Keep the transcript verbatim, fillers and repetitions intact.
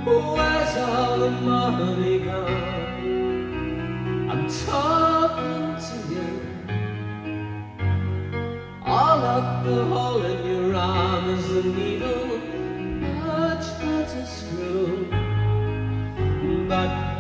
Where's all the money gone? I'm talking to you. All up the hole in your arm is the needle, much better screw. But